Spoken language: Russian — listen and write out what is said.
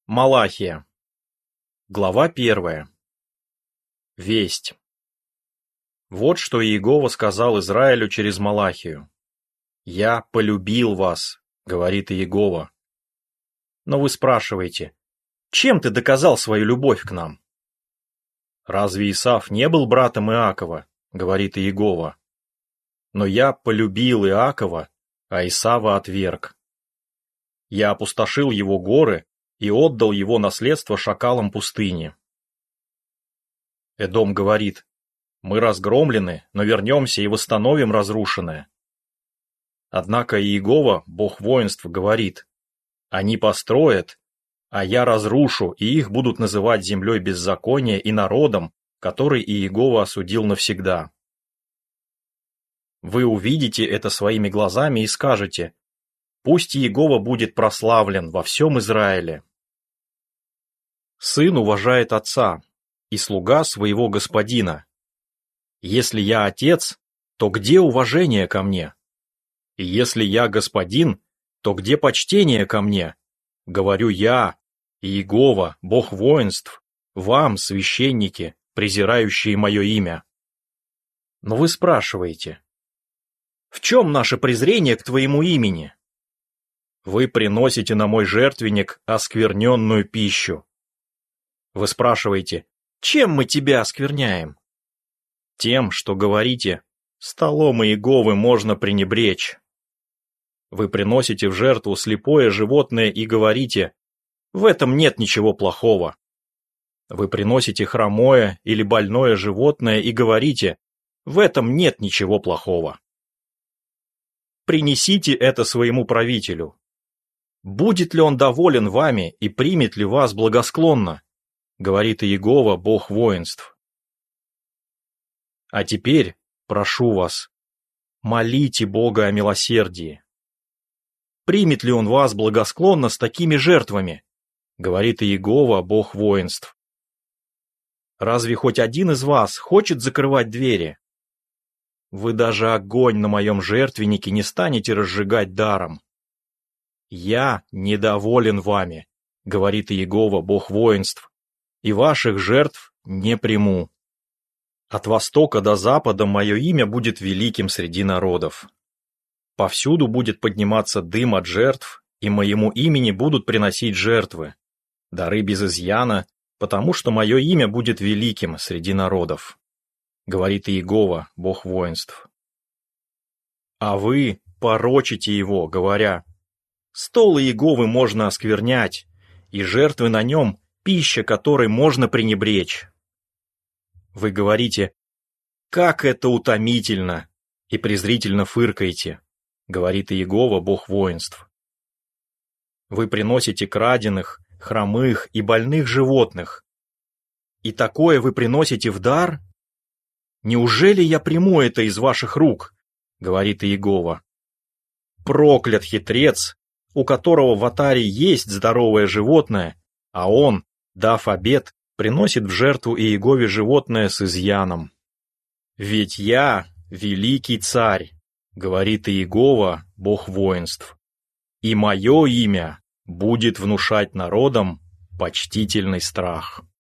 Малахия. Глава 1. Весть. Вот что Иегова сказал Израилю через Малахию. «Я полюбил вас», — говорит Иегова. Но вы спрашиваете, чем ты доказал свою любовь к нам? Разве Исав не был братом Иакова, говорит Иегова. Но я полюбил Иакова, а Исава отверг. Я опустошил его горы и отдал его наследство шакалам пустыни. Эдом говорит, мы разгромлены, но вернемся и восстановим разрушенное. Однако Иегова, Бог воинств, говорит, они построят, а я разрушу, и их будут называть землей беззакония и народом, который Иегова осудил навсегда. Вы увидите это своими глазами и скажете, пусть Иегова будет прославлен во всем Израиле. Сын уважает отца, и слуга своего господина. Если я отец, то где уважение ко мне? И если я господин, то где почтение ко мне? Говорю я, Иегова, Бог воинств, вам, священники, презирающие мое имя. Но вы спрашиваете, в чем наше презрение к твоему имени? Вы приносите на мой жертвенник оскверненную пищу. Вы спрашиваете, чем мы тебя оскверняем? Тем, что говорите, столом Иеговы можно пренебречь. Вы приносите в жертву слепое животное и говорите, в этом нет ничего плохого. Вы приносите хромое или больное животное и говорите, в этом нет ничего плохого. Принесите это своему правителю. Будет ли он доволен вами и примет ли вас благосклонно? Говорит Иегова, Бог воинств. А теперь, прошу вас, молите Бога о милосердии. Примет ли он вас благосклонно с такими жертвами? Говорит Иегова, Бог воинств. Разве хоть один из вас хочет закрывать двери? Вы даже огонь на моем жертвеннике не станете разжигать даром. Я недоволен вами, говорит Иегова, Бог воинств, и ваших жертв не приму. От востока до запада мое имя будет великим среди народов. Повсюду будет подниматься дым от жертв, и моему имени будут приносить жертвы, дары без изъяна, потому что мое имя будет великим среди народов, говорит Иегова, Бог воинств. А вы порочите его, говоря, стол Иеговы можно осквернять, и жертвы на нем – пища, которой можно пренебречь. Вы говорите, как это утомительно, и презрительно фыркаете, говорит Иегова, Бог воинств. Вы приносите краденых, хромых и больных животных. И такое вы приносите в дар? Неужели я приму это из ваших рук, говорит Иегова. Проклят хитрец, у которого в отаре есть здоровое животное, а он, дав обет, приносит в жертву Иегове животное с изъяном. Ведь я великий царь, говорит Иегова, Бог воинств, и мое имя будет внушать народам почтительный страх.